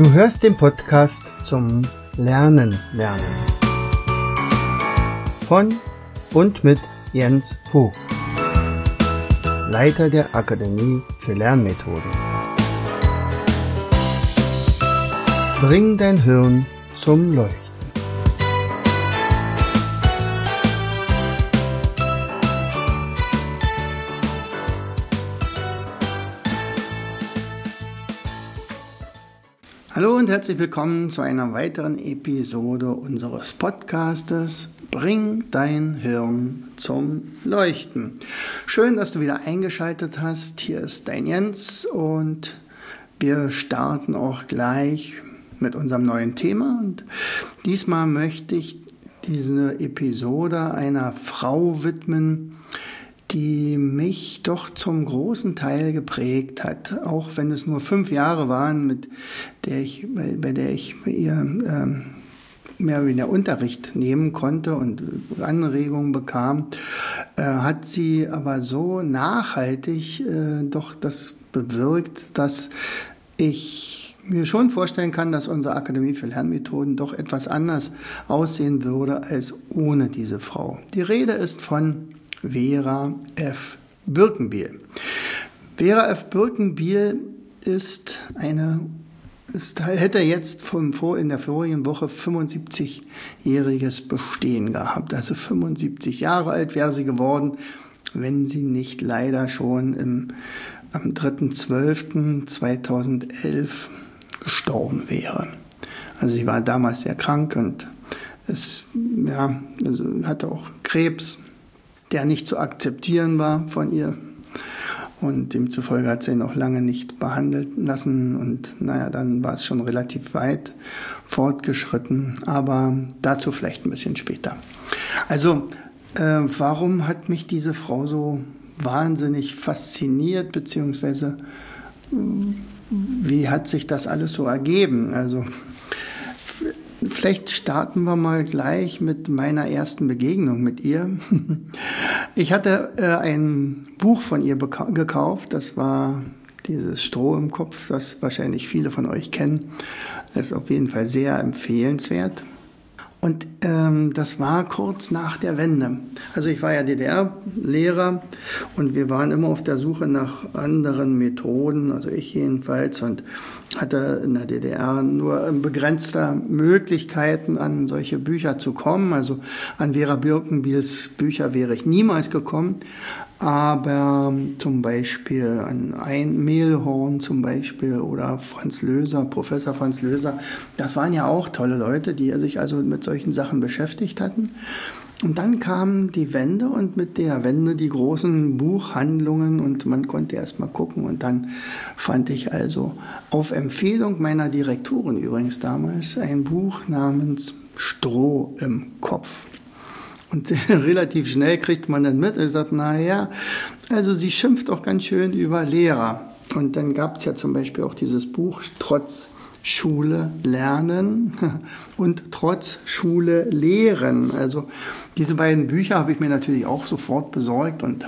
Du hörst den Podcast zum Lernen. Von und mit Jens Vogt, Leiter der Akademie für Lernmethoden. Bring dein Hirn zum Leuchten. Hallo und herzlich willkommen zu einer weiteren Episode unseres Podcastes Bring dein Hirn zum Leuchten. Schön, dass du wieder eingeschaltet hast. Hier ist dein Jens und wir starten auch gleich mit unserem neuen Thema. Und diesmal möchte ich diese Episode einer Frau widmen, die mich doch zum großen Teil geprägt hat, auch wenn es nur 5 Jahre waren, bei der ich ihr mehr oder weniger Unterricht nehmen konnte und Anregungen bekam, hat sie aber so nachhaltig doch das bewirkt, dass ich mir schon vorstellen kann, dass unsere Akademie für Lernmethoden doch etwas anders aussehen würde als ohne diese Frau. Die Rede ist von Vera F. Birkenbiel. Vera F. Birkenbiel hätte jetzt in der vorigen Woche 75-jähriges Bestehen gehabt. Also 75 Jahre alt wäre sie geworden, wenn sie nicht leider schon am 3.12.2011 gestorben wäre. Also sie war damals sehr krank und hatte auch Krebs, der nicht zu akzeptieren war von ihr. Und demzufolge hat sie ihn auch lange nicht behandeln lassen. Und dann war es schon relativ weit fortgeschritten. Aber dazu vielleicht ein bisschen später. Also, warum hat mich diese Frau so wahnsinnig fasziniert, beziehungsweise wie hat sich das alles so ergeben? Also, vielleicht starten wir mal gleich mit meiner ersten Begegnung mit ihr. Ich hatte ein Buch von ihr gekauft, das war dieses Stroh im Kopf, das wahrscheinlich viele von euch kennen. Das ist auf jeden Fall sehr empfehlenswert. Und das war kurz nach der Wende. Also ich war ja DDR-Lehrer und wir waren immer auf der Suche nach anderen Methoden, also ich jedenfalls, und hatte in der DDR nur begrenzte Möglichkeiten, an solche Bücher zu kommen. Also an Vera Birkenbiels Bücher wäre ich niemals gekommen, aber zum Beispiel an ein Mehlhorn zum Beispiel oder Franz Löser, Professor Franz Löser, das waren ja auch tolle Leute, die sich also mit solchen Sachen beschäftigt hatten. Und dann kam die Wende und mit der Wende die großen Buchhandlungen und man konnte erst mal gucken und dann fand ich also auf Empfehlung meiner Direktorin übrigens damals ein Buch namens Stroh im Kopf. Und relativ schnell kriegt man dann mit und sagt, also sie schimpft auch ganz schön über Lehrer. Und dann gab es ja zum Beispiel auch dieses Buch Trotz Schule lernen und Trotz Schule lehren. Also diese beiden Bücher habe ich mir natürlich auch sofort besorgt und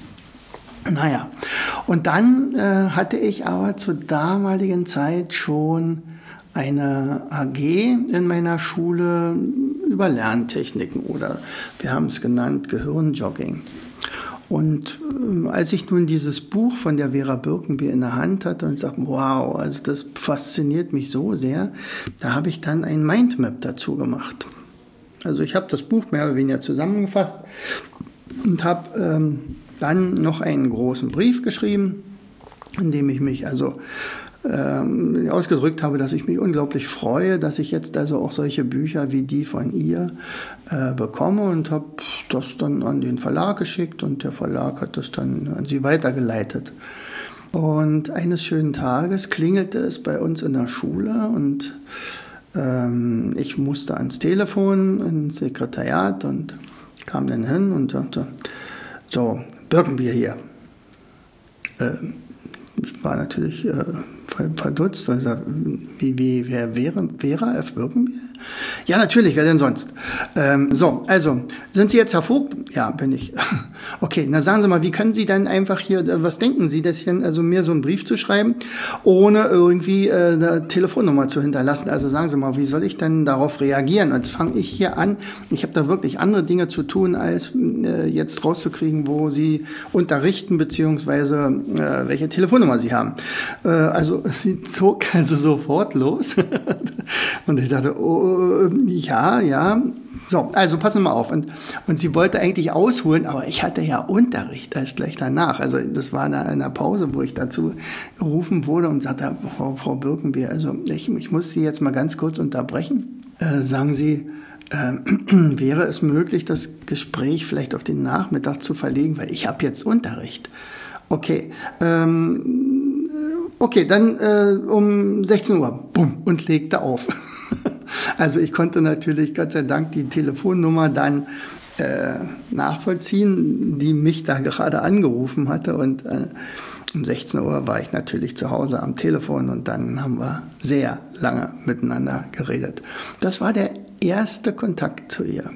Und dann hatte ich aber zur damaligen Zeit schon eine AG in meiner Schule über Lerntechniken oder wir haben es genannt Gehirnjogging. Und als ich nun dieses Buch von der Vera Birkenbiel in der Hand hatte und sagte, wow, also das fasziniert mich so sehr, da habe ich dann ein Mindmap dazu gemacht. Also ich habe das Buch mehr oder weniger zusammengefasst und habe dann noch einen großen Brief geschrieben, in dem ich mich ausgedrückt habe, dass ich mich unglaublich freue, dass ich jetzt also auch solche Bücher wie die von ihr bekomme und habe das dann an den Verlag geschickt und der Verlag hat das dann an sie weitergeleitet. Und eines schönen Tages klingelte es bei uns in der Schule und ich musste ans Telefon, ins Sekretariat und kam dann hin und sagte, so, Birkenbiel hier. Ich war natürlich verdutzt und sagte, wer wäre Vera F. Birkenbiel? Ja, natürlich, wer denn sonst? So, also, sind Sie jetzt Herr Vogt? Ja, bin ich. Okay, na sagen Sie mal, wie können Sie dann einfach hier, was denken Sie, das hier, also mir so einen Brief zu schreiben, ohne irgendwie eine Telefonnummer zu hinterlassen? Also sagen Sie mal, wie soll ich denn darauf reagieren? Jetzt fange ich hier an, ich habe da wirklich andere Dinge zu tun, als jetzt rauszukriegen, wo Sie unterrichten, beziehungsweise welche Telefonnummer Sie haben. Also sie zog also sofort los und ich dachte, oh, ja. So, also passen wir mal auf. Und sie wollte eigentlich ausholen, aber ich hatte ja Unterricht als gleich danach. Also das war in einer Pause, wo ich dazu gerufen wurde und sagte, Frau Birkenbier, also ich muss Sie jetzt mal ganz kurz unterbrechen. Sagen Sie, wäre es möglich, das Gespräch vielleicht auf den Nachmittag zu verlegen, weil ich habe jetzt Unterricht. Okay, dann um 16 Uhr, bumm, und legte auf. Also ich konnte natürlich Gott sei Dank die Telefonnummer dann nachvollziehen, die mich da gerade angerufen hatte. Und um 16 Uhr war ich natürlich zu Hause am Telefon und dann haben wir sehr lange miteinander geredet. Das war der erste Kontakt zu ihr.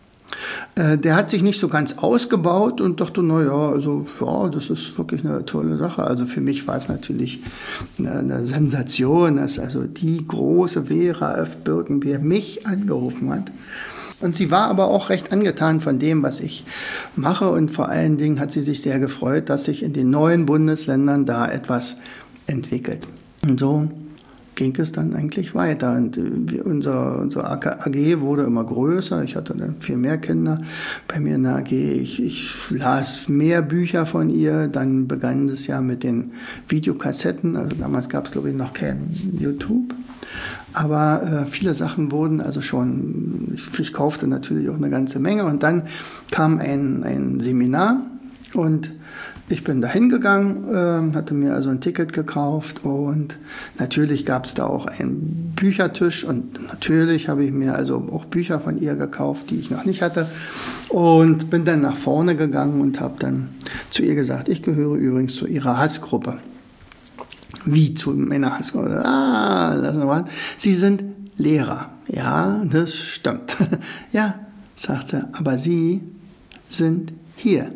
Der hat sich nicht so ganz ausgebaut und dachte, das ist wirklich eine tolle Sache. Also für mich war es natürlich eine Sensation, dass also die große Vera F. Birkenbier mich angerufen hat. Und sie war aber auch recht angetan von dem, was ich mache. Und vor allen Dingen hat sie sich sehr gefreut, dass sich in den neuen Bundesländern da etwas entwickelt. Und so ging es dann eigentlich weiter. Und unsere AG wurde immer größer. Ich hatte dann viel mehr Kinder bei mir in der AG. Ich las mehr Bücher von ihr. Dann begann es ja mit den Videokassetten. Also damals gab es, glaube ich, noch kein YouTube. Aber viele Sachen wurden also schon, ich kaufte natürlich auch eine ganze Menge. Und dann kam ein Seminar und ich bin da hingegangen, hatte mir also ein Ticket gekauft und natürlich gab es da auch einen Büchertisch und natürlich habe ich mir also auch Bücher von ihr gekauft, die ich noch nicht hatte und bin dann nach vorne gegangen und habe dann zu ihr gesagt, ich gehöre übrigens zu ihrer Hassgruppe. Wie zu meiner Hassgruppe? Lassen wir mal. Sie sind Lehrer. Ja, das stimmt. Ja, sagt sie, aber Sie sind hier.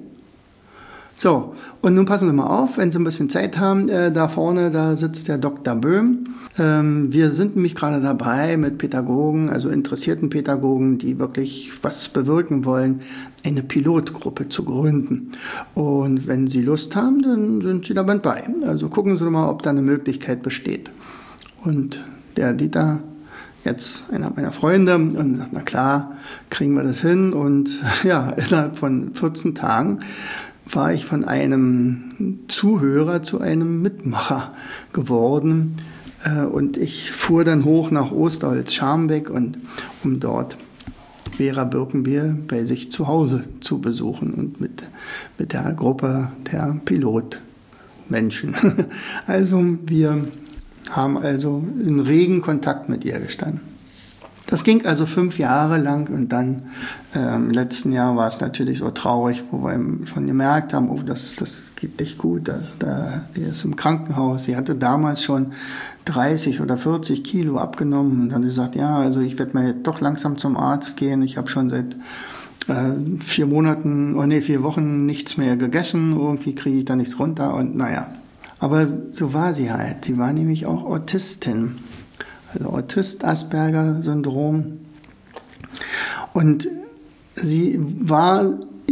So, und nun passen Sie mal auf, wenn Sie ein bisschen Zeit haben, da vorne, da sitzt der Dr. Böhm. Wir sind nämlich gerade dabei mit Pädagogen, also interessierten Pädagogen, die wirklich was bewirken wollen, eine Pilotgruppe zu gründen. Und wenn Sie Lust haben, dann sind Sie dabei. Also gucken Sie mal, ob da eine Möglichkeit besteht. Und der Dieter, jetzt einer meiner Freunde, und sagt, na klar, kriegen wir das hin. Und ja, innerhalb von 14 Tagen war ich von einem Zuhörer zu einem Mitmacher geworden. Und ich fuhr dann hoch nach Osterholz-Scharmbeck, um dort Vera Birkenbier bei sich zu Hause zu besuchen und mit der Gruppe der Pilotmenschen. Also wir haben also in regen Kontakt mit ihr gestanden. Das ging also 5 Jahre lang und dann im letzten Jahr war es natürlich so traurig, wo wir schon gemerkt haben, das geht nicht gut, die ist im Krankenhaus. Sie hatte damals schon 30 oder 40 Kilo abgenommen und dann hat sie gesagt, ja, also ich werde mal jetzt doch langsam zum Arzt gehen. Ich habe schon seit 4 Wochen nichts mehr gegessen, irgendwie kriege ich da nichts runter und naja. Aber so war sie halt. Sie war nämlich auch Autistin. Also Autist-Asperger-Syndrom. Und sie war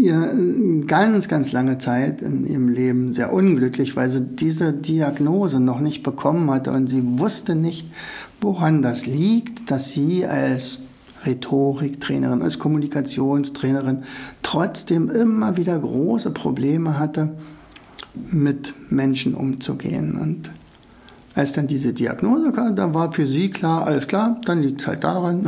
ganz, ganz lange Zeit in ihrem Leben sehr unglücklich, weil sie diese Diagnose noch nicht bekommen hatte und sie wusste nicht, woran das liegt, dass sie als Rhetoriktrainerin, als Kommunikationstrainerin trotzdem immer wieder große Probleme hatte, mit Menschen umzugehen. Und als dann diese Diagnose kam, da war für sie klar, alles klar, dann liegt es halt daran.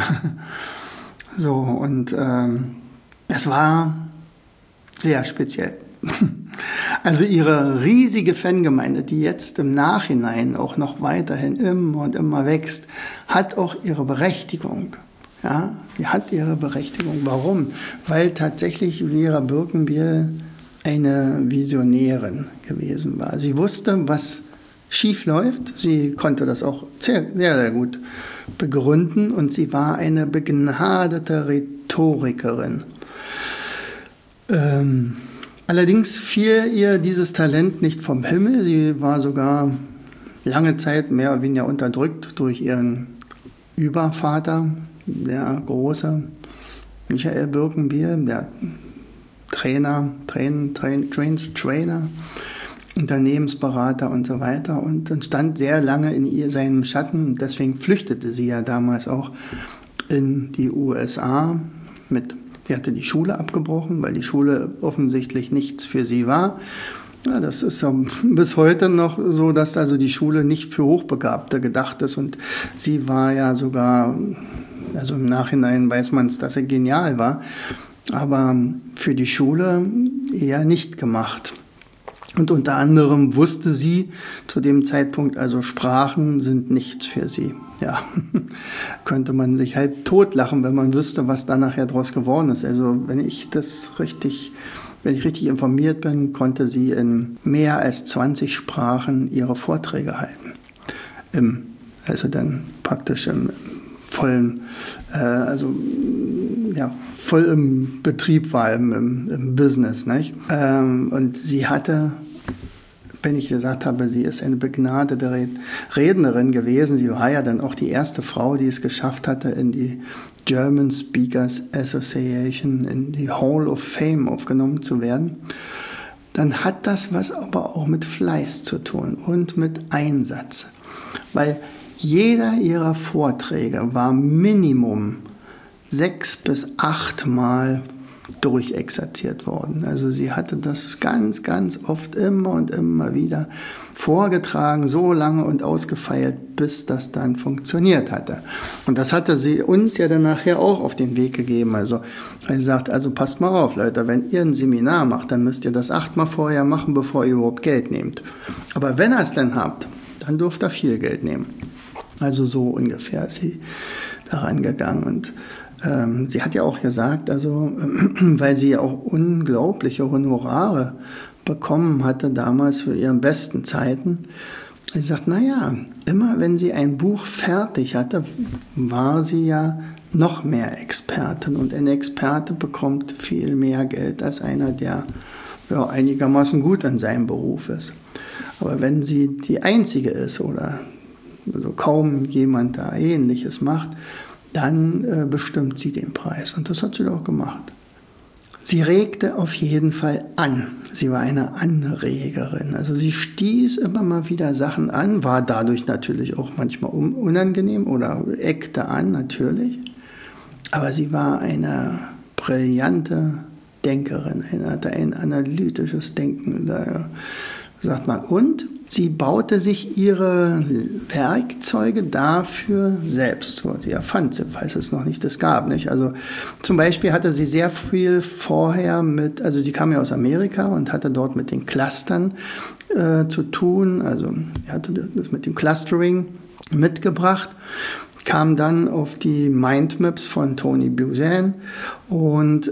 So, und es war sehr speziell. Also ihre riesige Fangemeinde, die jetzt im Nachhinein auch noch weiterhin immer und immer wächst, hat auch ihre Berechtigung. Ja, die hat ihre Berechtigung. Warum? Weil tatsächlich Vera Birkenbier eine Visionärin gewesen war. Sie wusste, was schief läuft. Sie konnte das auch sehr, sehr, sehr gut begründen und sie war eine begnadete Rhetorikerin. Allerdings fiel ihr dieses Talent nicht vom Himmel. Sie war sogar lange Zeit mehr oder weniger unterdrückt durch ihren Übervater, der große Michael Birkenbier, der Trainer, Unternehmensberater und so weiter, und stand sehr lange in seinem Schatten. Deswegen flüchtete sie ja damals auch in die USA. Sie hatte die Schule abgebrochen, weil die Schule offensichtlich nichts für sie war. Ja, das ist ja bis heute noch so, dass also die Schule nicht für Hochbegabte gedacht ist, und sie war ja sogar, also im Nachhinein weiß man es, dass sie genial war, aber für die Schule eher nicht gemacht. Und unter anderem wusste sie zu dem Zeitpunkt, also Sprachen sind nichts für sie. Ja, könnte man sich halb totlachen, wenn man wüsste, was da nachher draus geworden ist. Also wenn ich richtig informiert bin, konnte sie in mehr als 20 Sprachen ihre Vorträge halten. Also dann praktisch im vollen, voll im Betrieb war, im Business, nicht? Und sie hatte, wenn ich gesagt habe, sie ist eine begnadete Rednerin gewesen, sie war ja dann auch die erste Frau, die es geschafft hatte, in die German Speakers Association, in die Hall of Fame aufgenommen zu werden, dann hat das was aber auch mit Fleiß zu tun und mit Einsatz. Weil jeder ihrer Vorträge war Minimum 6 bis 8 Mal durchexerziert worden. Also sie hatte das ganz, ganz oft immer und immer wieder vorgetragen, so lange und ausgefeilt, bis das dann funktioniert hatte. Und das hatte sie uns ja dann nachher auch auf den Weg gegeben. Also sie sagt, also passt mal auf, Leute, wenn ihr ein Seminar macht, dann müsst ihr das 8 Mal vorher machen, bevor ihr überhaupt Geld nehmt. Aber wenn ihr es dann habt, dann dürft ihr viel Geld nehmen. Also so ungefähr ist sie daran gegangen. Und sie hat ja auch gesagt, also weil sie ja auch unglaubliche Honorare bekommen hatte damals für ihre besten Zeiten. Sie sagt, naja, immer wenn sie ein Buch fertig hatte, war sie ja noch mehr Expertin. Und ein Experte bekommt viel mehr Geld als einer, der ja, einigermaßen gut in seinem Beruf ist. Aber wenn sie die Einzige ist oder also kaum jemand da Ähnliches macht, dann bestimmt sie den Preis. Und das hat sie auch gemacht. Sie regte auf jeden Fall an. Sie war eine Anregerin. Also sie stieß immer mal wieder Sachen an, war dadurch natürlich auch manchmal unangenehm oder eckte an, natürlich. Aber sie war eine brillante Denkerin, hatte ein analytisches Denken, da sagt man. Und sie baute sich ihre Werkzeuge dafür selbst. Sie erfand sie, falls es noch nicht das gab. Nicht? Also zum Beispiel hatte sie sehr viel vorher also sie kam ja aus Amerika und hatte dort mit den Clustern zu tun. Also sie hatte das mit dem Clustering mitgebracht, kam dann auf die Mindmaps von Tony Buzan und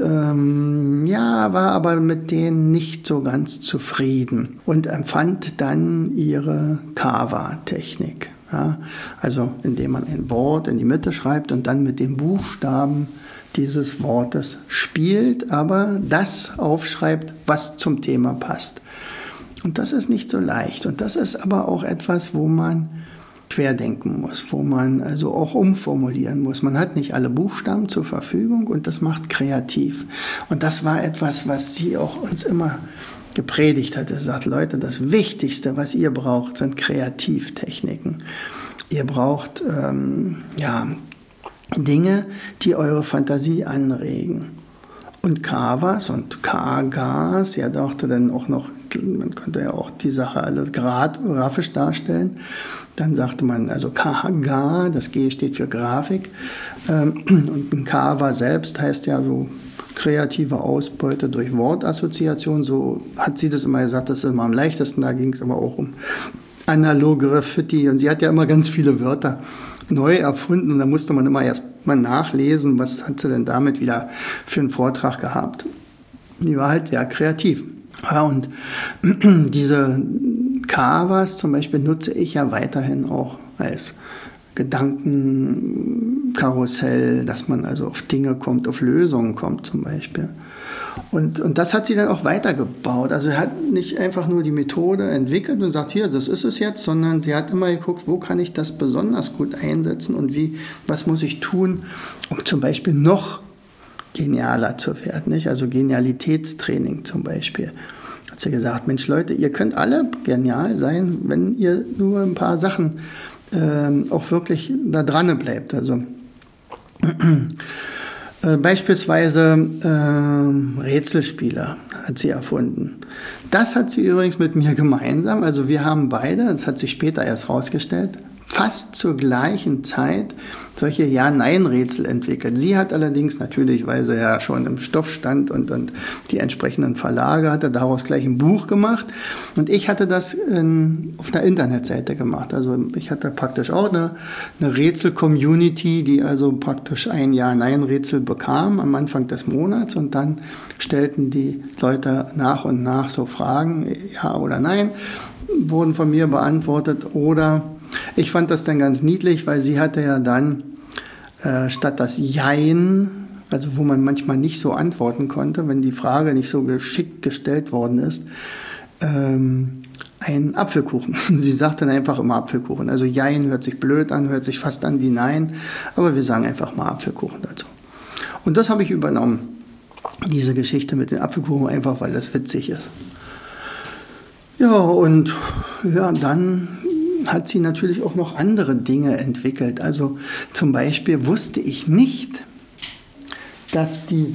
war aber mit denen nicht so ganz zufrieden und empfand dann ihre Kava-Technik. Ja? Also indem man ein Wort in die Mitte schreibt und dann mit den Buchstaben dieses Wortes spielt, aber das aufschreibt, was zum Thema passt. Und das ist nicht so leicht. Und das ist aber auch etwas, wo man querdenken muss, wo man also auch umformulieren muss. Man hat nicht alle Buchstaben zur Verfügung und das macht kreativ. Und das war etwas, was sie auch uns immer gepredigt hat. Sie sagt, Leute, das Wichtigste, was ihr braucht, sind Kreativtechniken. Ihr braucht Dinge, die eure Fantasie anregen. Und Kavas und Kagas, ja, dachte dann auch noch, man könnte ja auch die Sache alles grafisch darstellen. Dann sagte man, also KHG, das G steht für Grafik. Und ein Kava selbst heißt ja so kreative Ausbeute durch Wortassoziation. So hat sie das immer gesagt, das ist immer am leichtesten. Da ging es aber auch um analoge Graffiti. Und sie hat ja immer ganz viele Wörter neu erfunden. Und da musste man immer erst mal nachlesen, was hat sie denn damit wieder für einen Vortrag gehabt. Die war halt sehr kreativ. Ja, und diese Kawas zum Beispiel nutze ich ja weiterhin auch als Gedankenkarussell, dass man also auf Dinge kommt, auf Lösungen kommt zum Beispiel. Und das hat sie dann auch weitergebaut. Also sie hat nicht einfach nur die Methode entwickelt und sagt, hier, das ist es jetzt, sondern sie hat immer geguckt, wo kann ich das besonders gut einsetzen und was muss ich tun, um zum Beispiel noch genialer zu werden. Nicht? Also Genialitätstraining zum Beispiel. Hat sie gesagt, Mensch Leute, ihr könnt alle genial sein, wenn ihr nur ein paar Sachen auch wirklich da dran bleibt. Also beispielsweise Rätselspiele hat sie erfunden. Das hat sie übrigens mit mir gemeinsam. Also wir haben beide, das hat sich später erst rausgestellt, fast zur gleichen Zeit solche Ja-Nein-Rätsel entwickelt. Sie hat allerdings natürlich, weil sie ja schon im Stoff stand und die entsprechenden Verlage hatte, daraus gleich ein Buch gemacht. Und ich hatte das auf einer Internetseite gemacht. Also ich hatte praktisch auch eine Rätsel-Community, die also praktisch ein Ja-Nein-Rätsel bekam am Anfang des Monats. Und dann stellten die Leute nach und nach so Fragen, ja oder nein, wurden von mir beantwortet oder ich fand das dann ganz niedlich, weil sie hatte ja dann statt das Jein, also wo man manchmal nicht so antworten konnte, wenn die Frage nicht so geschickt gestellt worden ist, einen Apfelkuchen. Sie sagt dann einfach immer Apfelkuchen. Also Jein hört sich blöd an, hört sich fast an wie Nein, aber wir sagen einfach mal Apfelkuchen dazu. Und das habe ich übernommen, diese Geschichte mit den Apfelkuchen, einfach weil das witzig ist. Ja, und ja, dann hat sie natürlich auch noch andere Dinge entwickelt. Also zum Beispiel wusste ich nicht, dass die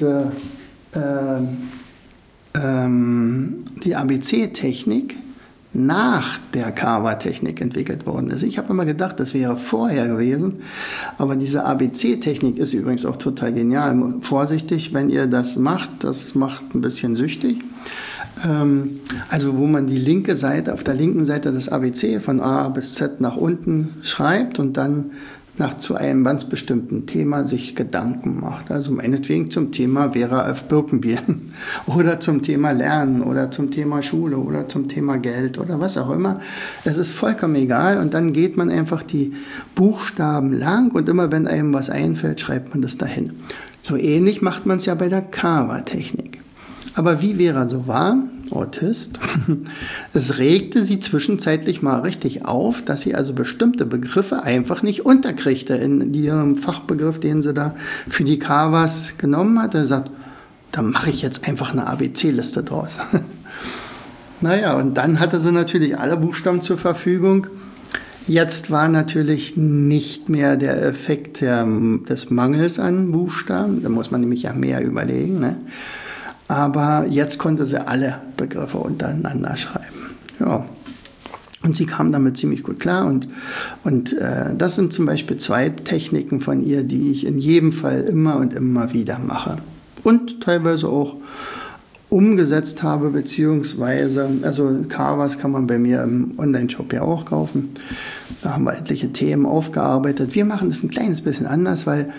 ABC-Technik nach der Kawa-Technik entwickelt worden ist. Ich habe immer gedacht, das wäre vorher gewesen, aber diese ABC-Technik ist übrigens auch total genial. Vorsichtig, wenn ihr das macht ein bisschen süchtig. Also wo man die linke Seite, auf der linken Seite des ABC von A bis Z nach unten schreibt und dann zu einem ganz bestimmten Thema sich Gedanken macht. Also meinetwegen zum Thema Vera F. Birkenbier oder zum Thema Lernen oder zum Thema Schule oder zum Thema Geld oder was auch immer. Es ist vollkommen egal und dann geht man einfach die Buchstaben lang und immer wenn einem was einfällt, schreibt man das dahin. So ähnlich macht man es ja bei der Kawa-Technik. Aber wie Vera so war, Autist, es regte sie zwischenzeitlich mal richtig auf, dass sie also bestimmte Begriffe einfach nicht unterkriegte in ihrem Fachbegriff, den sie da für die Kawas genommen hatte. Sie sagt, da mache ich jetzt einfach eine ABC-Liste draus. Naja, und dann hatte sie natürlich alle Buchstaben zur Verfügung. Jetzt war natürlich nicht mehr der Effekt des Mangels an Buchstaben, da muss man nämlich ja mehr überlegen, ne? Aber jetzt konnte sie alle Begriffe untereinander schreiben. Ja. Und sie kam damit ziemlich gut klar. Und das sind zum Beispiel 2 Techniken von ihr, die ich in jedem Fall immer und immer wieder mache. Und teilweise auch umgesetzt habe, beziehungsweise, also Kawas kann man bei mir im Online-Shop ja auch kaufen. Da haben wir etliche Themen aufgearbeitet. Wir machen das ein kleines bisschen anders, weil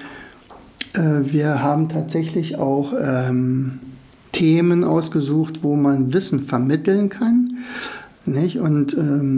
wir haben tatsächlich auch Themen ausgesucht, wo man Wissen vermitteln kann. Nicht? Und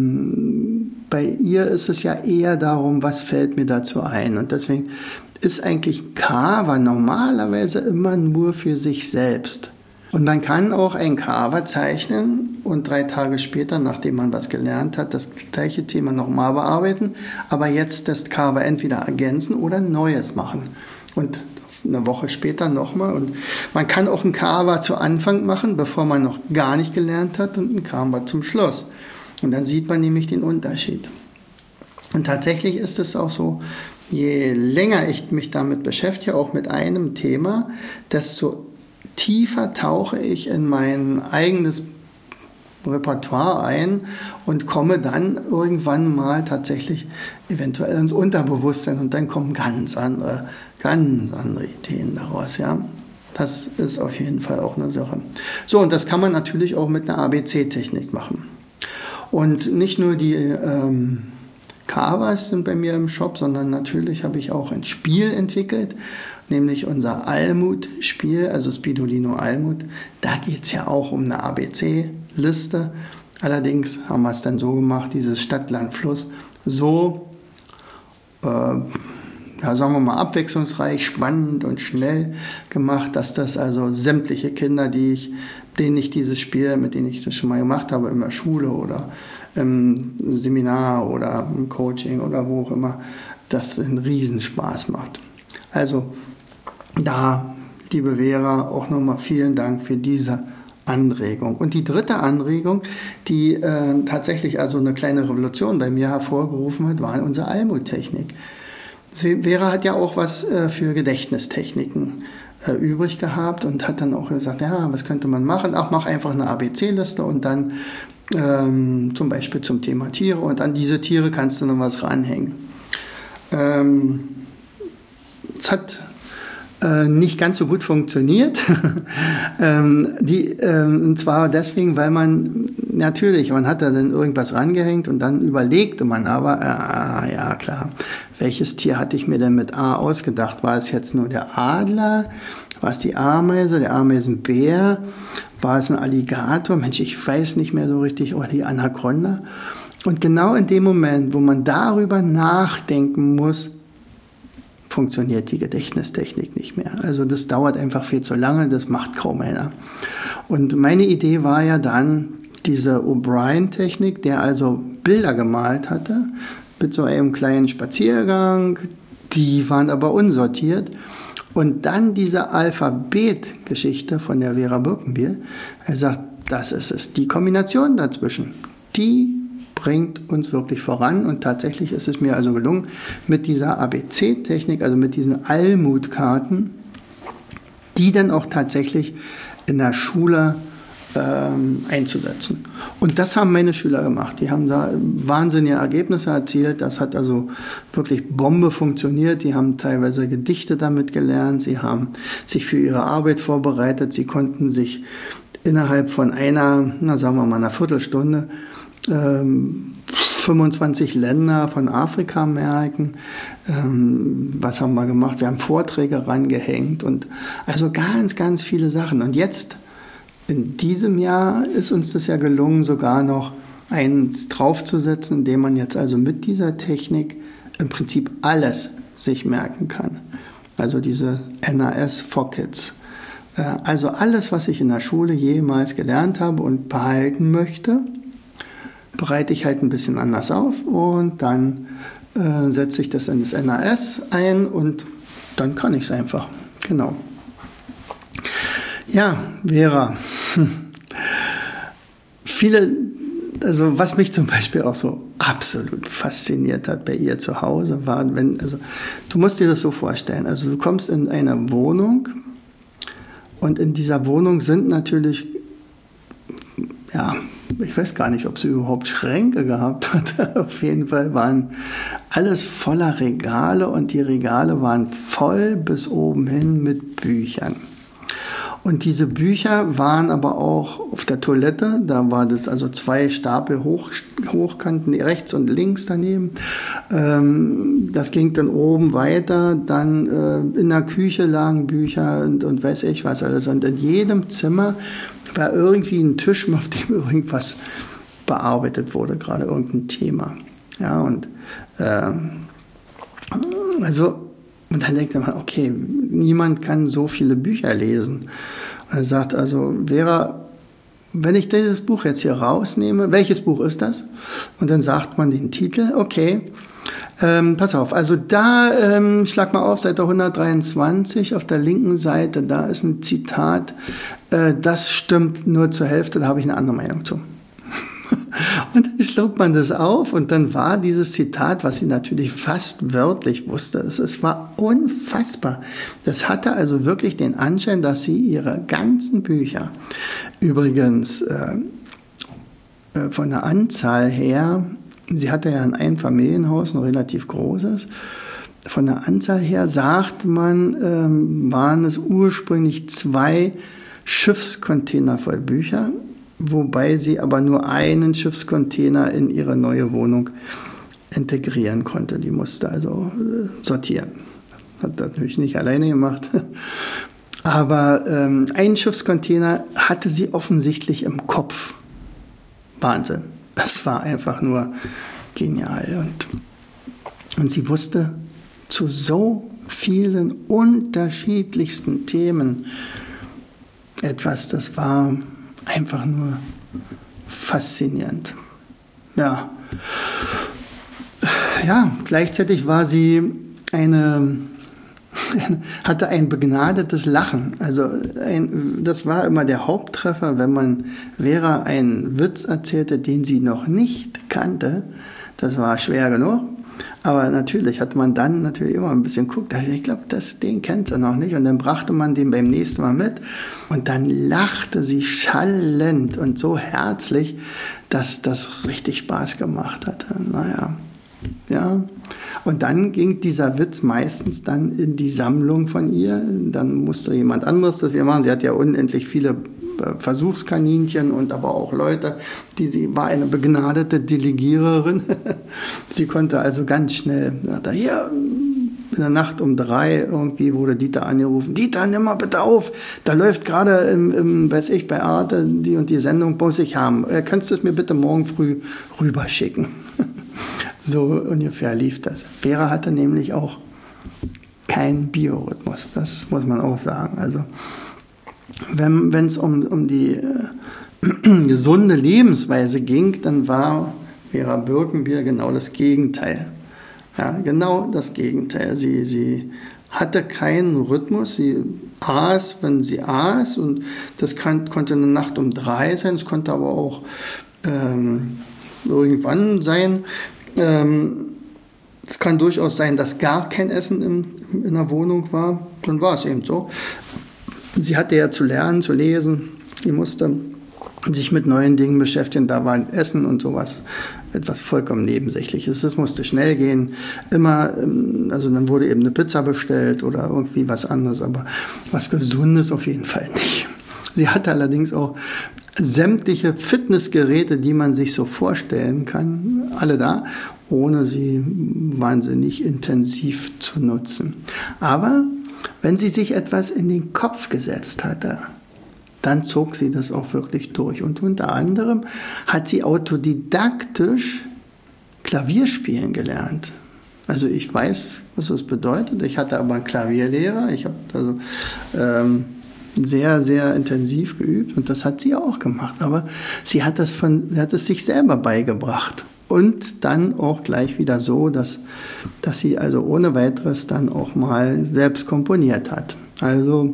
bei ihr ist es ja eher darum, was fällt mir dazu ein. Und deswegen ist eigentlich Kawa normalerweise immer nur für sich selbst. Und man kann auch ein Kawa zeichnen und 3 Tage später, nachdem man was gelernt hat, das gleiche Thema nochmal bearbeiten, aber jetzt das Kawa entweder ergänzen oder Neues machen. Und eine Woche später nochmal. Und man kann auch ein Kawa zu Anfang machen, bevor man noch gar nicht gelernt hat, und ein Kawa zum Schluss. Und dann sieht man nämlich den Unterschied. Und tatsächlich ist es auch so, je länger ich mich damit beschäftige, auch mit einem Thema, desto tiefer tauche ich in mein eigenes Repertoire ein und komme dann irgendwann mal tatsächlich eventuell ins Unterbewusstsein und dann kommen ganz andere Ideen daraus, ja. Das ist auf jeden Fall auch eine Sache. So, und das kann man natürlich auch mit einer ABC-Technik machen. Und nicht nur die Kawas sind bei mir im Shop, sondern natürlich habe ich auch ein Spiel entwickelt, nämlich unser Almut-Spiel, also Spidolino Almut. Da geht es ja auch um eine ABC-Liste. Allerdings haben wir es dann so gemacht, dieses Stadt, Land, Fluss, so, ja, sagen wir mal, abwechslungsreich, spannend und schnell gemacht, dass das also sämtliche Kinder, denen ich dieses Spiel, mit denen ich das schon mal gemacht habe, in der Schule oder im Seminar oder im Coaching oder wo auch immer, das einen Riesenspaß macht. Also da, liebe Vera, auch nochmal vielen Dank für diese Anregung. Und die dritte Anregung, die tatsächlich also eine kleine Revolution bei mir hervorgerufen hat, war unsere Almut-Technik. Vera hat ja auch was für Gedächtnistechniken übrig gehabt und hat dann auch gesagt, ja, was könnte man machen? Ach, mach einfach eine ABC-Liste und dann zum Beispiel zum Thema Tiere und an diese Tiere kannst du noch was ranhängen. Es hat nicht ganz so gut funktioniert. Und zwar deswegen, weil man hat da dann irgendwas rangehängt und dann überlegte man aber, ja klar, welches Tier hatte ich mir denn mit A ausgedacht? War es jetzt nur der Adler? War es die Ameise, der Ameisenbär? War es ein Alligator? Mensch, ich weiß nicht mehr so richtig. Oder die Anaconda? Und genau in dem Moment, wo man darüber nachdenken muss, funktioniert die Gedächtnistechnik nicht mehr. Also das dauert einfach viel zu lange, das macht kaum einer. Und meine Idee war ja dann diese O'Brien-Technik, der also Bilder gemalt hatte, mit so einem kleinen Spaziergang, die waren aber unsortiert. Und dann diese Alphabet-Geschichte von der Vera Birkenbiel, er sagt, das ist es, die Kombination dazwischen, die bringt uns wirklich voran und tatsächlich ist es mir also gelungen, mit dieser ABC-Technik, also mit diesen Almut-Karten, die dann auch tatsächlich in der Schule einzusetzen. Und das haben meine Schüler gemacht. Die haben da wahnsinnige Ergebnisse erzielt. Das hat also wirklich Bombe funktioniert. Die haben teilweise Gedichte damit gelernt. Sie haben sich für ihre Arbeit vorbereitet. Sie konnten sich innerhalb von sagen wir mal einer Viertelstunde 25 Länder von Afrika merken. Was haben wir gemacht? Wir haben Vorträge rangehängt und also ganz, ganz viele Sachen. Und jetzt, in diesem Jahr, ist uns das ja gelungen, sogar noch eins draufzusetzen, indem man jetzt also mit dieser Technik im Prinzip alles sich merken kann. Also diese NAS for Kids. Also alles, was ich in der Schule jemals gelernt habe und behalten möchte, bereite ich halt ein bisschen anders auf und dann setze ich das in das NAS ein und dann kann ich es einfach. Genau. Ja, Vera, also was mich zum Beispiel auch so absolut fasziniert hat bei ihr zu Hause, war, du musst dir das so vorstellen, also du kommst in eine Wohnung und in dieser Wohnung sind natürlich, ja, ich weiß gar nicht, ob sie überhaupt Schränke gehabt hat. Auf jeden Fall waren alles voller Regale und die Regale waren voll bis oben hin mit Büchern. Und diese Bücher waren aber auch auf der Toilette, da war das also 2 Stapel hochkanten, rechts und links daneben. Das ging dann oben weiter, dann in der Küche lagen Bücher und weiß ich was alles. Und in jedem Zimmer war irgendwie ein Tisch, auf dem irgendwas bearbeitet wurde, gerade irgendein Thema. Ja, und und dann denkt man, okay, niemand kann so viele Bücher lesen. Und er sagt also, Vera, wenn ich dieses Buch jetzt hier rausnehme, welches Buch ist das? Und dann sagt man den Titel, okay, pass auf, also da schlag mal auf, Seite 123 auf der linken Seite, da ist ein Zitat, das stimmt nur zur Hälfte, da habe ich eine andere Meinung zu. Und dann schlug man das auf und dann war dieses Zitat, was sie natürlich fast wörtlich wusste, es war unfassbar. Das hatte also wirklich den Anschein, dass sie ihre ganzen Bücher, übrigens von der Anzahl her, sie hatte ja ein Einfamilienhaus, ein relativ großes, von der Anzahl her, sagt man, waren es ursprünglich 2 Schiffscontainer voll Bücher, wobei sie aber nur einen Schiffscontainer in ihre neue Wohnung integrieren konnte. Die musste also sortieren. Hat das natürlich nicht alleine gemacht. Aber einen Schiffscontainer hatte sie offensichtlich im Kopf. Wahnsinn. Das war einfach nur genial. Und sie wusste zu so vielen unterschiedlichsten Themen etwas, das war einfach nur faszinierend. Ja, gleichzeitig war sie hatte ein begnadetes Lachen. Also das war immer der Haupttreffer, wenn man Vera einen Witz erzählte, den sie noch nicht kannte. Das war schwer genug. Aber natürlich hat man dann natürlich immer ein bisschen geguckt, ich glaube, den kennt sie noch nicht. Und dann brachte man den beim nächsten Mal mit. Und dann lachte sie schallend und so herzlich, dass das richtig Spaß gemacht hatte. Naja, ja. Und dann ging dieser Witz meistens dann in die Sammlung von ihr. Dann musste jemand anderes das wieder machen. Sie hat ja unendlich viele Versuchskaninchen und aber auch Leute, sie war eine begnadete Delegiererin. Sie konnte also ganz schnell, hier in der Nacht um 3 irgendwie wurde Dieter angerufen. Dieter, nimm mal bitte auf, da läuft gerade bei Arte die und die Sendung, muss ich haben. Kannst du es mir bitte morgen früh rüberschicken? So ungefähr lief das. Vera hatte nämlich auch keinen Biorhythmus, das muss man auch sagen. Also wenn es um die gesunde Lebensweise ging, dann war Vera Birkenbier genau das Gegenteil. Ja, genau das Gegenteil. Sie hatte keinen Rhythmus, sie aß, wenn sie aß, und das konnte eine Nacht um 3 sein, es konnte aber auch irgendwann sein. Es kann durchaus sein, dass gar kein Essen in der Wohnung war, dann war es eben so. Sie hatte ja zu lernen, zu lesen, sie musste sich mit neuen Dingen beschäftigen, da war Essen und sowas etwas vollkommen Nebensächliches. Es musste schnell gehen, immer, also dann wurde eben eine Pizza bestellt oder irgendwie was anderes, aber was Gesundes auf jeden Fall nicht. Sie hatte allerdings auch sämtliche Fitnessgeräte, die man sich so vorstellen kann, alle da, ohne sie wahnsinnig intensiv zu nutzen. Aber wenn sie sich etwas in den Kopf gesetzt hatte, dann zog sie das auch wirklich durch. Und unter anderem hat sie autodidaktisch Klavierspielen gelernt. Also ich weiß, was das bedeutet. Ich hatte aber einen Klavierlehrer. Ich habe also sehr, sehr intensiv geübt und das hat sie auch gemacht. Aber sie hat es sich selber beigebracht. Und dann auch gleich wieder so, dass sie also ohne weiteres dann auch mal selbst komponiert hat. Also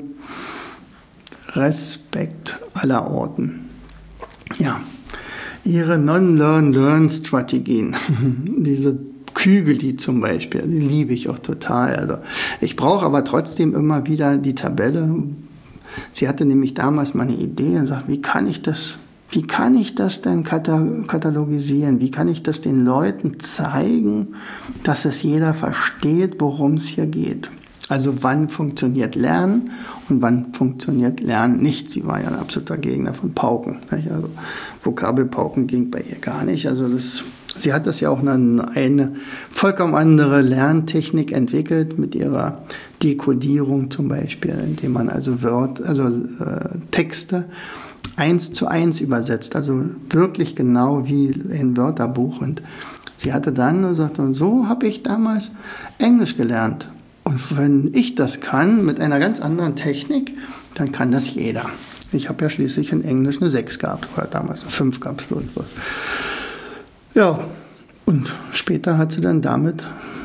Respekt aller Orten. Ja, ihre Non-Learn-Learn-Strategien, diese Kügeli zum Beispiel, die liebe ich auch total. Also ich brauche aber trotzdem immer wieder die Tabelle. Sie hatte nämlich damals mal eine Idee und sagt, wie kann ich das denn katalogisieren? Wie kann ich das den Leuten zeigen, dass es jeder versteht, worum es hier geht? Also wann funktioniert Lernen und wann funktioniert Lernen nicht? Sie war ja ein absoluter Gegner von Pauken. Nicht? Also Vokabelpauken ging bei ihr gar nicht. Also sie hat das ja auch eine vollkommen andere Lerntechnik entwickelt mit ihrer Dekodierung zum Beispiel, indem man also Texte 1:1 übersetzt, also wirklich genau wie ein Wörterbuch. Und sie hatte dann gesagt, und so habe ich damals Englisch gelernt. Und wenn ich das kann, mit einer ganz anderen Technik, dann kann das jeder. Ich habe ja schließlich in Englisch eine 6 gehabt, oder damals eine 5 gab es bloß. Ja, und später hat sie dann damit,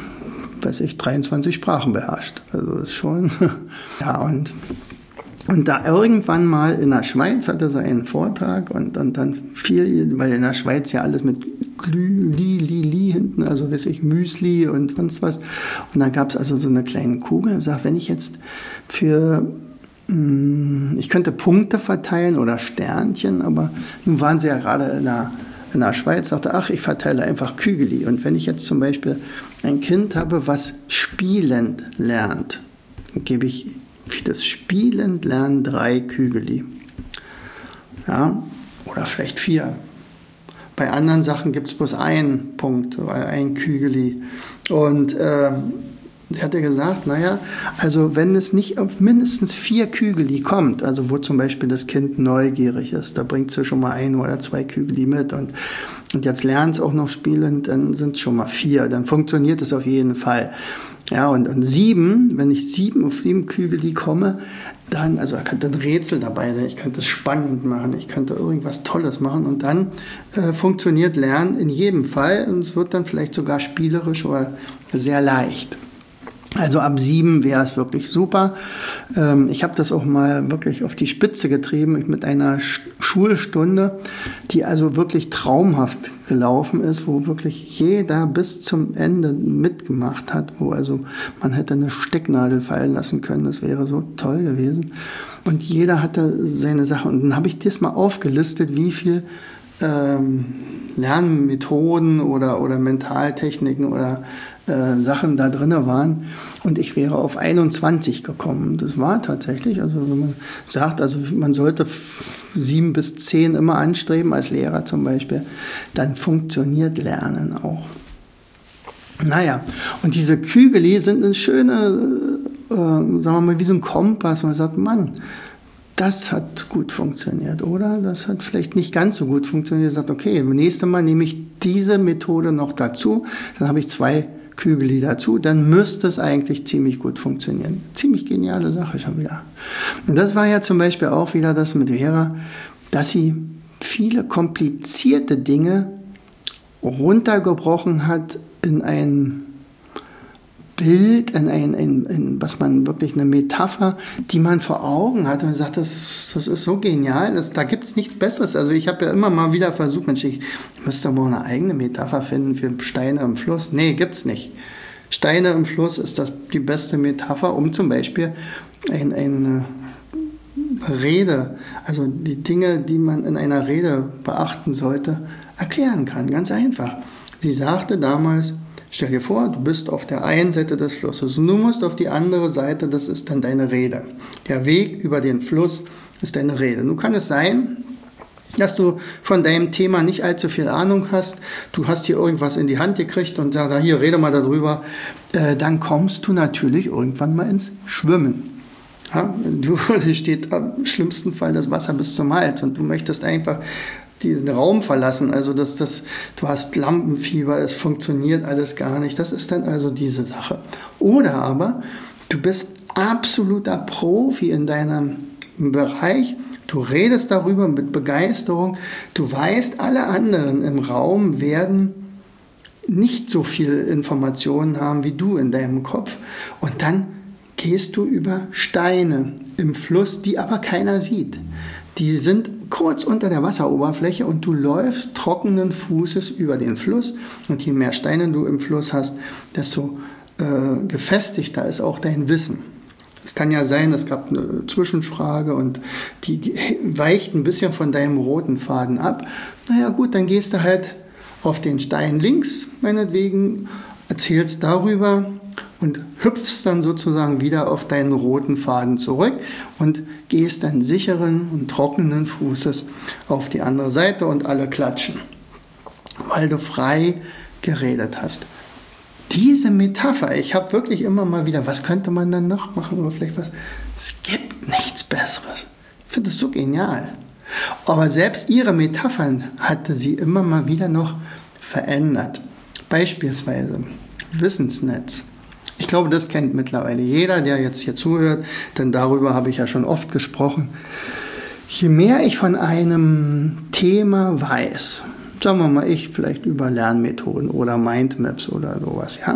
23 Sprachen beherrscht. Also das ist schon, ja, und da irgendwann mal in der Schweiz hatte sie einen Vortrag und dann viel, weil in der Schweiz ja alles mit Li hinten, also Müsli und sonst was. Und dann gab es also so eine kleine Kugel und sagt, wenn ich jetzt ich könnte Punkte verteilen oder Sternchen, aber nun waren sie ja gerade in der Schweiz, sagte, ich verteile einfach Kügeli. Und wenn ich jetzt zum Beispiel ein Kind habe, was spielend lernt, dann gebe ich für das spielend Lernen 3 Kügeli. Ja, oder vielleicht 4. Bei anderen Sachen gibt es bloß einen Punkt, ein Kügeli. Und Sie hatte gesagt, naja, also wenn es nicht auf mindestens 4 Kügeli kommt, also wo zum Beispiel das Kind neugierig ist, da bringt sie schon mal 1 oder 2 Kügeli mit und jetzt lernt es auch noch spielend, dann sind es schon mal 4, dann funktioniert es auf jeden Fall. Ja, und 7, wenn ich auf 7 Kügeli komme, dann, also da könnte ein Rätsel dabei sein, ich könnte es spannend machen, ich könnte irgendwas Tolles machen und dann funktioniert Lernen in jedem Fall und es wird dann vielleicht sogar spielerisch oder sehr leicht. Also ab 7 wäre es wirklich super. Ich habe das auch mal wirklich auf die Spitze getrieben mit einer Schulstunde, die also wirklich traumhaft gelaufen ist, wo wirklich jeder bis zum Ende mitgemacht hat, wo also man hätte eine Stecknadel fallen lassen können. Das wäre so toll gewesen. Und jeder hatte seine Sache. Und dann habe ich das mal aufgelistet, wie viel Lernmethoden oder Mentaltechniken oder Sachen da drin waren und ich wäre auf 21 gekommen. Das war tatsächlich, also wenn man sagt, also man sollte 7 bis 10 immer anstreben, als Lehrer zum Beispiel, dann funktioniert Lernen auch. Naja, und diese Kügeli sind eine schöne, sagen wir mal, wie so ein Kompass, man sagt, Mann, das hat gut funktioniert, oder? Das hat vielleicht nicht ganz so gut funktioniert. Sagt, okay, beim nächsten Mal nehme ich diese Methode noch dazu, dann habe ich 2 Kügeli dazu, dann müsste es eigentlich ziemlich gut funktionieren. Ziemlich geniale Sache schon wieder. Und das war ja zum Beispiel auch wieder das mit Vera, dass sie viele komplizierte Dinge runtergebrochen hat in ein Bild, in was man wirklich eine Metapher, die man vor Augen hat und sagt, das ist so genial, da gibt es nichts Besseres. Also ich habe ja immer mal wieder versucht, Mensch, ich müsste mal eine eigene Metapher finden für Steine im Fluss. Nee, gibt's nicht. Steine im Fluss ist die beste Metapher, um zum Beispiel eine Rede, also die Dinge, die man in einer Rede beachten sollte, erklären kann. Ganz einfach. Sie sagte damals, stell dir vor, du bist auf der einen Seite des Flusses und du musst auf die andere Seite, das ist dann deine Rede. Der Weg über den Fluss ist deine Rede. Nun kann es sein, dass du von deinem Thema nicht allzu viel Ahnung hast. Du hast hier irgendwas in die Hand gekriegt und sagst, hier, rede mal darüber. Dann kommst du natürlich irgendwann mal ins Schwimmen. Ja, dir steht am schlimmsten Fall das Wasser bis zum Hals und du möchtest einfach diesen Raum verlassen, also du hast Lampenfieber, es funktioniert alles gar nicht, das ist dann also diese Sache. Oder aber, du bist absoluter Profi in deinem Bereich, du redest darüber mit Begeisterung, du weißt, alle anderen im Raum werden nicht so viel Informationen haben wie du in deinem Kopf und dann gehst du über Steine im Fluss, die aber keiner sieht. Die sind kurz unter der Wasseroberfläche und du läufst trockenen Fußes über den Fluss. Und je mehr Steine du im Fluss hast, desto gefestigter ist auch dein Wissen. Es kann ja sein, es gab eine Zwischenfrage und die weicht ein bisschen von deinem roten Faden ab. Naja gut, dann gehst du halt auf den Stein links, meinetwegen, erzählst darüber und hüpfst dann sozusagen wieder auf deinen roten Faden zurück und gehst dann sicheren und trockenen Fußes auf die andere Seite und alle klatschen, weil du frei geredet hast. Diese Metapher, ich habe wirklich immer mal wieder, was könnte man dann noch machen oder vielleicht was, es gibt nichts Besseres. Ich finde das so genial. Aber selbst ihre Metaphern hatte sie immer mal wieder noch verändert. Beispielsweise Wissensnetz. Ich glaube, das kennt mittlerweile jeder, der jetzt hier zuhört, denn darüber habe ich ja schon oft gesprochen. Je mehr ich von einem Thema weiß, sagen wir mal, ich vielleicht über Lernmethoden oder Mindmaps oder sowas, ja,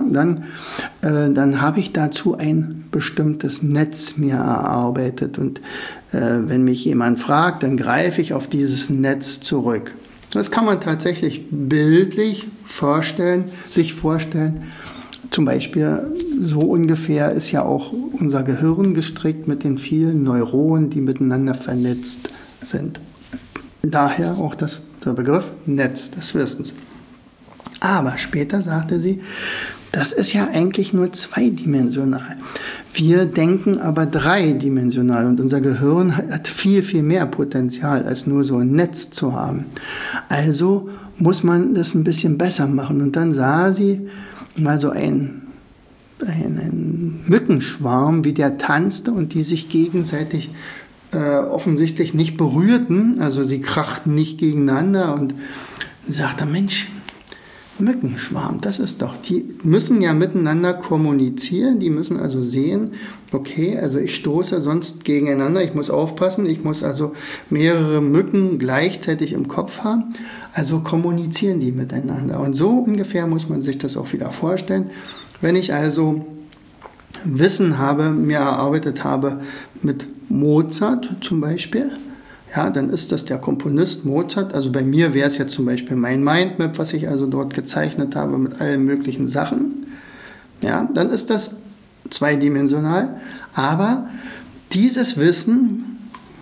dann habe ich dazu ein bestimmtes Netz mir erarbeitet und wenn mich jemand fragt, dann greife ich auf dieses Netz zurück. Das kann man tatsächlich bildlich sich vorstellen. Zum Beispiel, so ungefähr ist ja auch unser Gehirn gestrickt mit den vielen Neuronen, die miteinander vernetzt sind. Daher auch der Begriff Netz des Wissens. Aber später sagte sie, das ist ja eigentlich nur zweidimensional. Wir denken aber dreidimensional und unser Gehirn hat viel, viel mehr Potenzial, als nur so ein Netz zu haben. Also muss man das ein bisschen besser machen. Und dann sah sie mal so ein einen Mückenschwarm, wie der tanzte und die sich gegenseitig offensichtlich nicht berührten, also die krachten nicht gegeneinander und sagte, Mensch, Mückenschwarm, das ist doch, die müssen ja miteinander kommunizieren, die müssen also sehen, okay, also ich stoße sonst gegeneinander, ich muss aufpassen, ich muss also mehrere Mücken gleichzeitig im Kopf haben, also kommunizieren die miteinander. Und so ungefähr muss man sich das auch wieder vorstellen. Wenn ich also Wissen habe, mir erarbeitet habe mit Mozart zum Beispiel, ja, dann ist das der Komponist Mozart. Also bei mir wäre es jetzt zum Beispiel mein Mindmap, was ich also dort gezeichnet habe mit allen möglichen Sachen. Ja, dann ist das zweidimensional. Aber dieses Wissen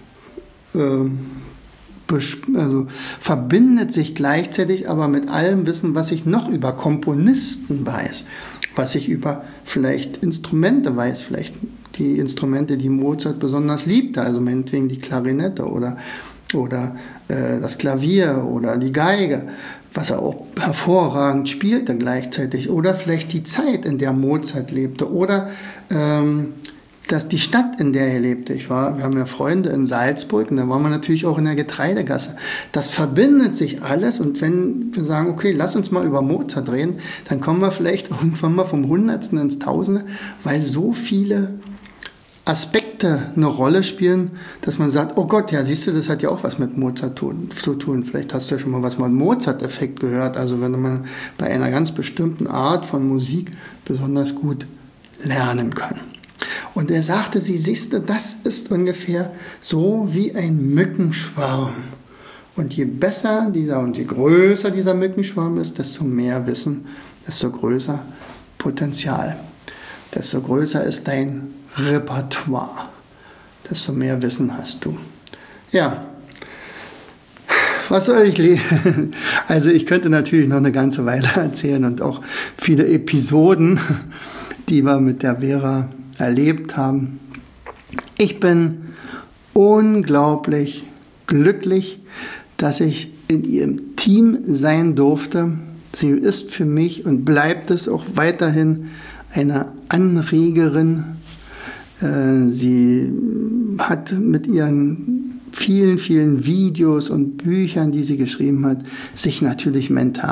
verbindet sich gleichzeitig aber mit allem Wissen, was ich noch über Komponisten weiß, was ich über vielleicht Instrumente weiß, vielleicht die Instrumente, die Mozart besonders liebte, also meinetwegen die Klarinette oder das Klavier oder die Geige, was er auch hervorragend spielte gleichzeitig, oder vielleicht die Zeit, in der Mozart lebte, oder die Stadt, in der er lebte. Wir haben ja Freunde in Salzburg und da waren wir natürlich auch in der Getreidegasse. Das verbindet sich alles und wenn wir sagen, okay, lass uns mal über Mozart reden, dann kommen wir vielleicht irgendwann mal vom Hundertsten ins Tausende, weil so viele Aspekte eine Rolle spielen, dass man sagt, oh Gott, ja, siehst du, das hat ja auch was mit Mozart zu tun. Vielleicht hast du ja schon mal was mit Mozart-Effekt gehört, also wenn man bei einer ganz bestimmten Art von Musik besonders gut lernen kann. Und er sagte, siehst du, das ist ungefähr so wie ein Mückenschwarm. Und je besser und je größer dieser Mückenschwarm ist, desto mehr Wissen, desto größer Potenzial, desto größer ist dein Repertoire, desto mehr Wissen hast du. Ja, was soll ich lesen? Also ich könnte natürlich noch eine ganze Weile erzählen und auch viele Episoden, die wir mit der Vera erlebt haben. Ich bin unglaublich glücklich, dass ich in ihrem Team sein durfte. Sie ist für mich und bleibt es auch weiterhin eine Anregerin. Sie hat mit ihren vielen, vielen Videos und Büchern, die sie geschrieben hat, sich natürlich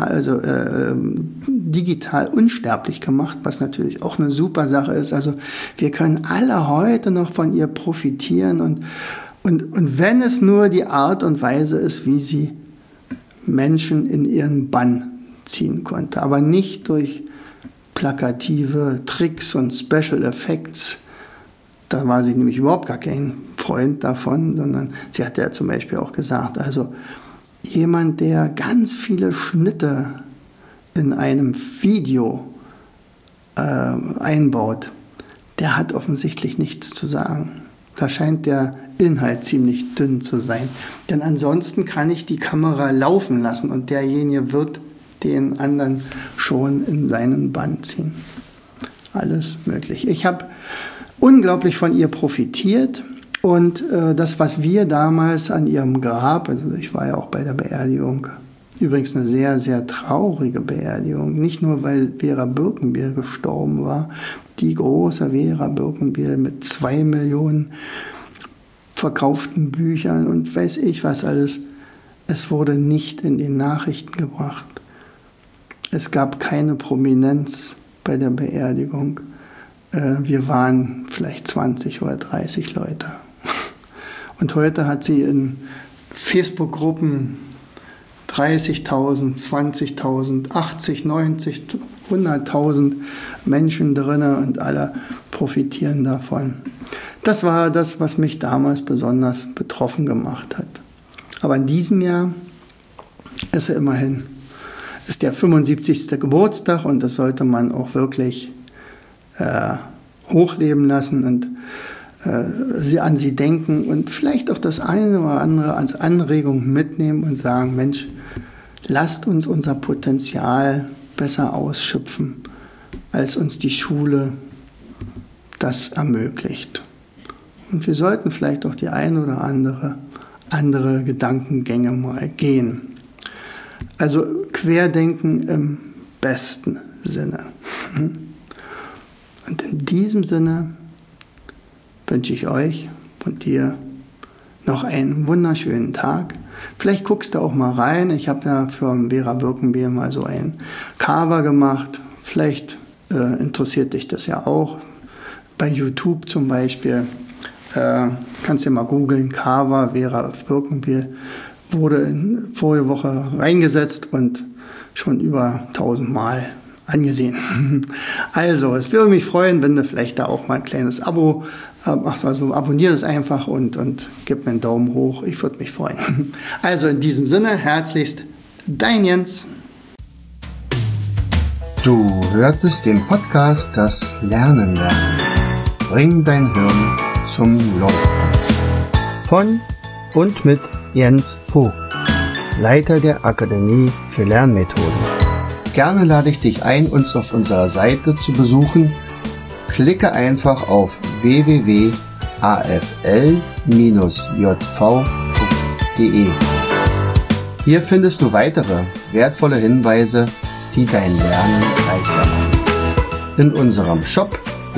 digital unsterblich gemacht, was natürlich auch eine super Sache ist. Also wir können alle heute noch von ihr profitieren und wenn es nur die Art und Weise ist, wie sie Menschen in ihren Bann ziehen konnte, aber nicht durch plakative Tricks und Special Effects. Da war sie nämlich überhaupt gar kein Freund davon, sondern sie hat ja zum Beispiel auch gesagt, also jemand, der ganz viele Schnitte in einem Video einbaut, der hat offensichtlich nichts zu sagen. Da scheint der Inhalt ziemlich dünn zu sein. Denn ansonsten kann ich die Kamera laufen lassen und derjenige wird den anderen schon in seinen Bann ziehen. Alles möglich. Ich habe unglaublich von ihr profitiert und das, was wir damals an ihrem Grab, also ich war ja auch bei der Beerdigung, übrigens eine sehr, sehr traurige Beerdigung, nicht nur, weil Vera Birkenbier gestorben war, die große Vera Birkenbier mit 2 Millionen verkauften Büchern und weiß ich was alles, es wurde nicht in den Nachrichten gebracht. Es gab keine Prominenz bei der Beerdigung. Wir waren vielleicht 20 oder 30 Leute. Und heute hat sie in Facebook-Gruppen 30.000, 20.000, 80, 90, 100.000 Menschen drin und alle profitieren davon. Das war das, was mich damals besonders betroffen gemacht hat. Aber in diesem Jahr ist der 75. Geburtstag und das sollte man auch wirklich hochleben lassen und an sie denken und vielleicht auch das eine oder andere als Anregung mitnehmen und sagen, Mensch, lasst uns unser Potenzial besser ausschöpfen, als uns die Schule das ermöglicht. Und wir sollten vielleicht auch die eine oder andere Gedankengänge mal gehen. Also Querdenken im besten Sinne. Und in diesem Sinne wünsche ich euch und dir noch einen wunderschönen Tag. Vielleicht guckst du auch mal rein. Ich habe ja für Vera Birkenbier mal so ein Cover gemacht. Vielleicht interessiert dich das ja auch. Bei YouTube zum Beispiel. Kannst du mal googeln. Cover Vera Birkenbier wurde vorige Woche reingesetzt und schon über 1000 Mal angesehen. Also, es würde mich freuen, wenn du vielleicht da auch mal ein kleines Abo machst. Also abonniere es einfach und gib mir einen Daumen hoch. Ich würde mich freuen. Also in diesem Sinne, herzlichst, dein Jens. Du hörtest den Podcast Das Lernen lernen. Bring dein Hirn zum Laufen. Von und mit Jens Vogt, Leiter der Akademie für Lernmethoden. Gerne lade ich dich ein, uns auf unserer Seite zu besuchen. Klicke einfach auf www.afl-jv.de. Hier findest du weitere wertvolle Hinweise, die dein Lernen leichter machen. In unserem Shop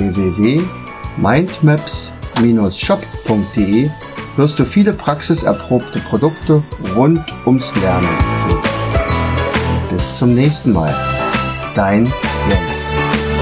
www.mindmaps-shop.de wirst du viele praxiserprobte Produkte rund ums Lernen finden. Bis zum nächsten Mal. Dein Jens.